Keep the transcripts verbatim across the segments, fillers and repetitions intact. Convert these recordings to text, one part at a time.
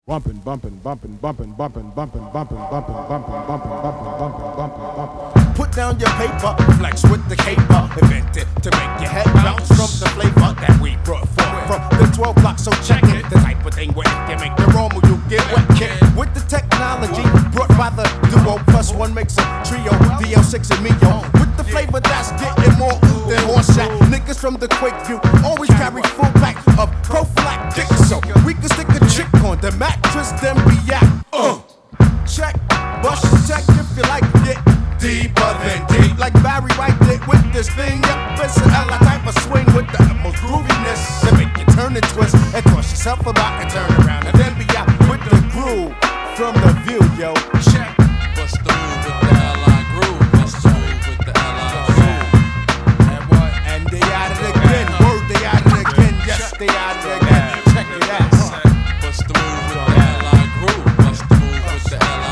Bumping, bumping, bumping, bumping, bumping, bumping, bumping, bumping, bumping, bumping, bumping, bumping, bumping, bumping. Put down your paper, flex with the caper. Invented to make your head bounce from the flavor that we brought forth from the twelve block. So check it, the type of thing where if you make the normal, you get wet kid. With the technology brought by the duo, plus one makes a trio, D L six and Mio. With the flavor that's getting more ooh than horse shot. Niggas from the Quake View always carry full pack of prophylactic, so we can stick a chick on the mattress, then be out. Uh, check, bust check if you like it. Deeper than deep, like Barry White did with this thing. Yep, it's an L type of swing with the utmost grooviness to make you turn and twist and toss yourself about and turn around and then be out with the groove from the view, yo. Check. Bust the move with the L I groove. Bust the move with the L I groove. And what? And they at it again. Word, they at it again. Yes, they at it again. Check it out. Bust the move with the L I groove. Bust the move with the L I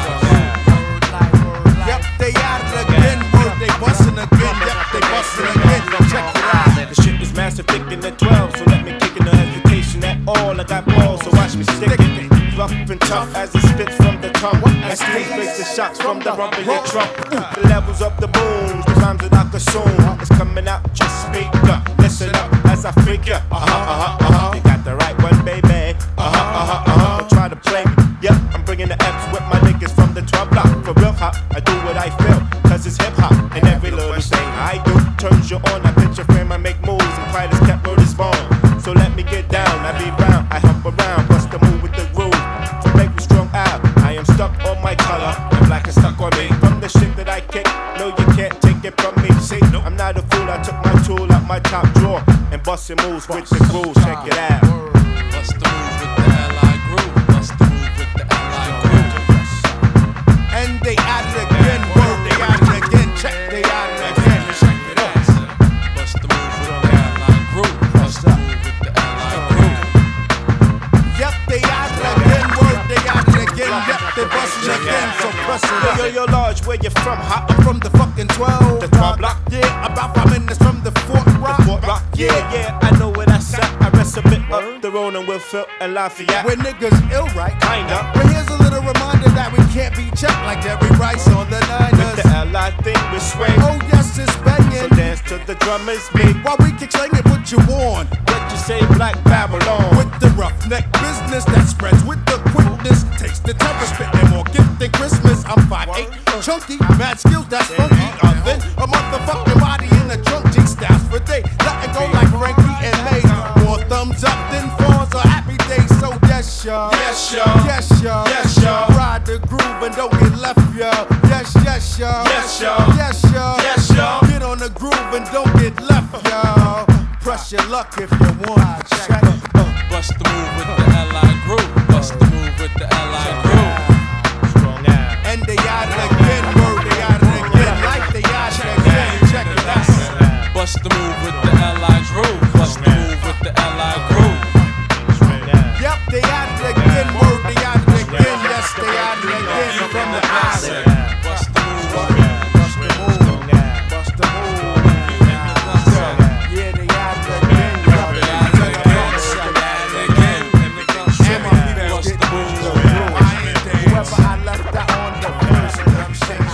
groove. Yep, they at it again. Word, they bustin' again. Yep, they bustin' again. Check it out. The shit is massive, thick in the twelve, so let me kick in no hesitation at all. I got balls, so watch me stick it. Rough and tough as it spits from the tongue. And Steve fakes the shots from the rump in your trunk. The levels of the booms, the rhymes that I consume. It's coming out, just speak up. Listen up as I figure. Uh huh, uh huh, uh huh. You got the right one, baby. Uh huh, uh huh, uh huh. Don't try to play me. Yep, I'm bringing the F's with my niggas from the twelve block. For real hop, I do what I feel, cause it's hip hop. And every little thing I do turns you on. I picture frame, I make moves, and pride is kept word is born. So let me get down, I be round, I hump around, bust the move with the groove. To make me strong out, I am stuck on my color, and black is stuck on me. From the shit that I kick, no you can't take it from me. See, I'm not a fool, I took my tool out my top drawer and bustin' moves with the groove. Check it out. Bust the move with the L I groove. Bust the move with the L I groove. And they at it again. Word, they at it again. Check, they at it again. Check it out. Bust the move with the L I groove. Bust the move with the L I groove. Yep, they at it again. Word, they at it again. Yep, they bustin' again. So press it Yo, up. yo, yo, large, where you from? Hot I'm from the fucking twelve. The twelve block? Yeah, about five minutes from the Fort Rock. Fort Rock, yeah, yeah, I know where that's at. I rest a bit up the road and Wilfield and Lafayette. Where niggas ill, right? Kinda. But here's a little reminder that we can't be checked like Jerry Rice on the With Niners. the L I thing, we swing. Oh yes, it's So banging. dance to the drummers beat. While we kick slang and put you on What you say, Black Babylon? with the roughneck business that spreads with the quickness. Takes the temper, spitting more gift than Christmas. I'm five eight, chunky, mad skills that's funky. Other a motherfucking body in the trunk. G styles for day, letting go like Frankie and May. More thumbs up than fawns or happy days. So yes, y'all. Yes, y'all. Yes, y'all. Yes, y'all. Ride the groove and don't get left, y'all. Yes, yes, y'all. Yes, y'all. Yes, y'all. Yes, y'all. Get on the groove and don't get left, y'all. Press your luck if you want. Check. Bust the move with the L I groove. Bust the move with the L I groove. Strong out. And they at it again, word, they at it again. Like they at it again. Check it out. Bust the move with the L I groove. Bust the move with the L I groove. Strong out. Yep, they at it again, word, they at it again. Yes, they at it again from the island. Bust the move. Bust the move, bust the move. Yeah, they at it again, y'all. They at it again. And my people Bust get the move. whoever I left out on the first, I'm saying.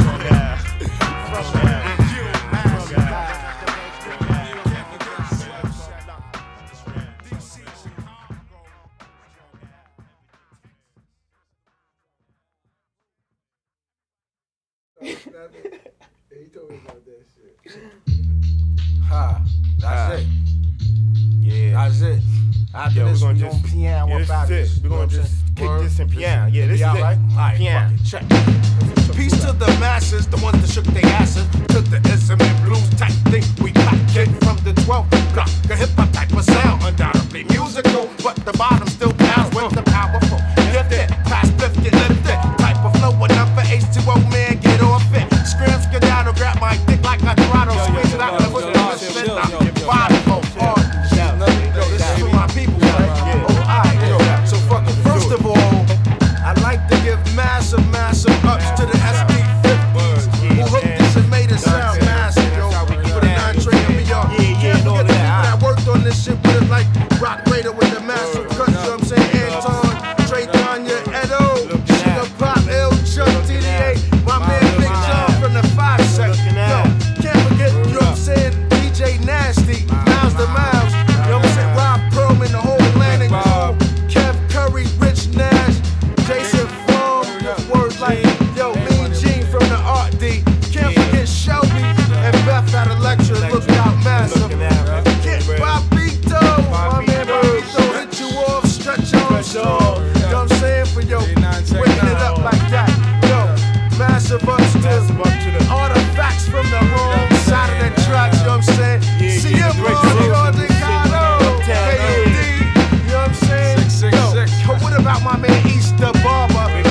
He told me about that shit. Ha, that's Ah. it. Yeah. That's it. After Yo, we this, gonna we just- gon' piano Yeah, about this this. is it. We're gonna You know just what I'm kick saying? this in Word. piano. Yeah, this Be is all it. right? Alright, Piano. fuck it. Check. Peace to the masses, the ones that shook their asses. Took the ism and blues type thing. We got kicked from the twelfth block. A hip hop type of sound. Undoubtedly musical, but the bottom still pounds with the powerful. Gifted, past fifth, get lifted. Type of flow, enough for H two O, man, get off it. Scram, skedaddle, grab my dick like a throttle. Swing it out, put the spin, knock your body for hard. Yo, this is for my people, right? Oh, alright, yo. So fucking first of all, I like to give massive, massive ups to the S D fifties who hooked this and made it sound massive, yo. For the non-trade and beyond. Yeah, yeah, Can't and all forget the that. people that worked on this shit with it, like Rock Raider with the massive cuts, you know what I'm saying? the barber.